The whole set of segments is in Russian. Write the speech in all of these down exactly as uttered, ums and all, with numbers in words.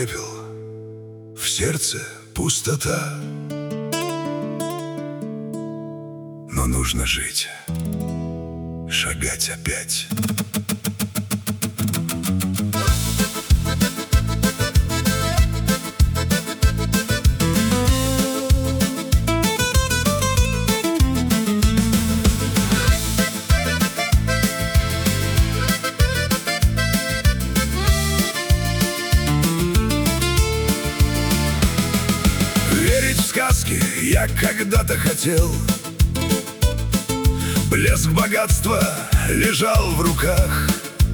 пепел, в сердце пустота. Но нужно жить, шагать опять. Верить в сказки я когда-то хотел. Блеск богатства лежал в руках.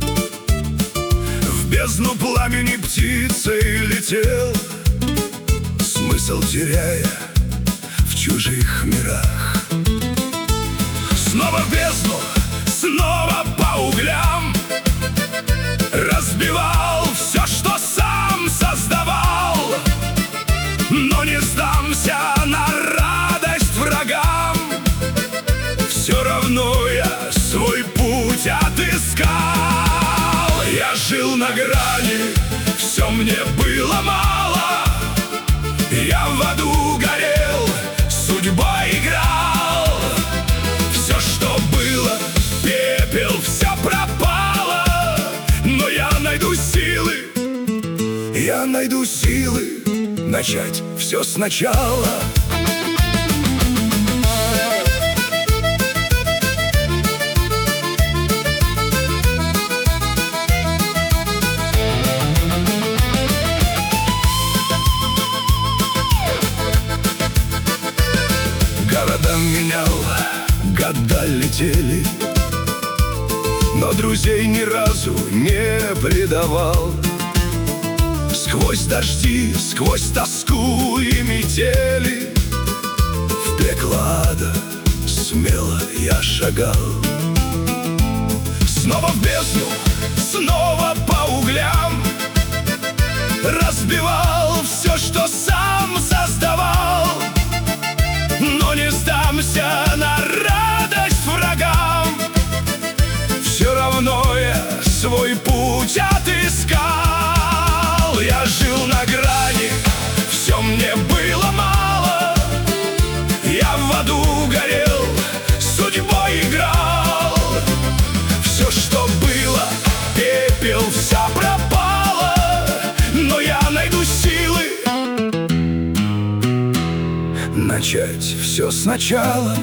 В бездну пламени птицей летел, смысл теряя в чужих мирах. Снова в бездну, снова по углям, разбивал все, что сам создавал. Но не сдамся на радость врагам. Все равно я свой путь отыскал. Я жил на грани, все мне было мало. Я в аду горел, судьба играл. Все, что было, пепел, все пропало. Но я найду силы, я найду силы начать все сначала. Города менял, года летели, но друзей ни разу не предавал. Сквозь дожди, сквозь тоску и метели, в пекло ада смело я шагал. Снова в бездну, снова по углям, разбивал все, что сам создавал. Но не сдамся на радость врагам. Все равно я свой путь отыскал. Я жил на грани, все мне было мало. Я в аду горел, судьбой играл. Все, что было, пепел, вся пропала. Но я найду силы начать все сначала.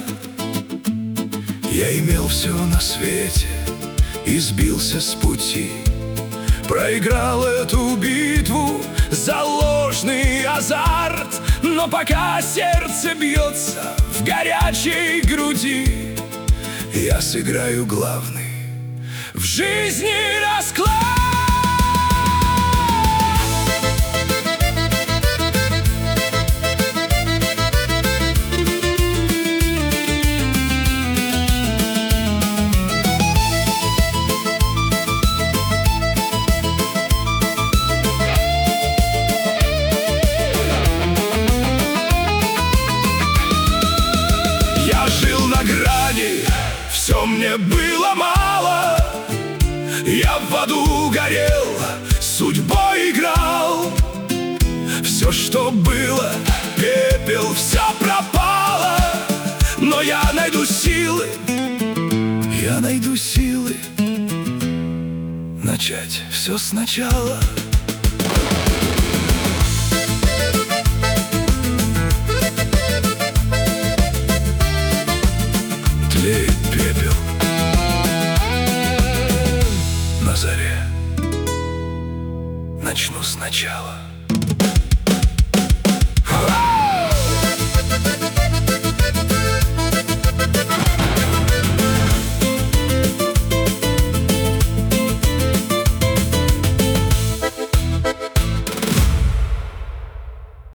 Я имел все на свете и сбился с пути. Проиграл эту битву за ложный азарт. Но пока сердце бьется в горячей груди, я сыграю главный в жизни расклад. Все мне было мало. Я в аду горел, судьбой играл. Все, что было, пепел, вся пропала. Но я найду силы, я найду силы начать все сначала. Тлеет пепел на заре, начну сначала.